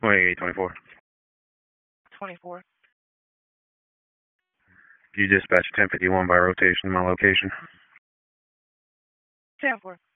Wait, 24. 24. You dispatch 1051 by rotation to my location. 10-4.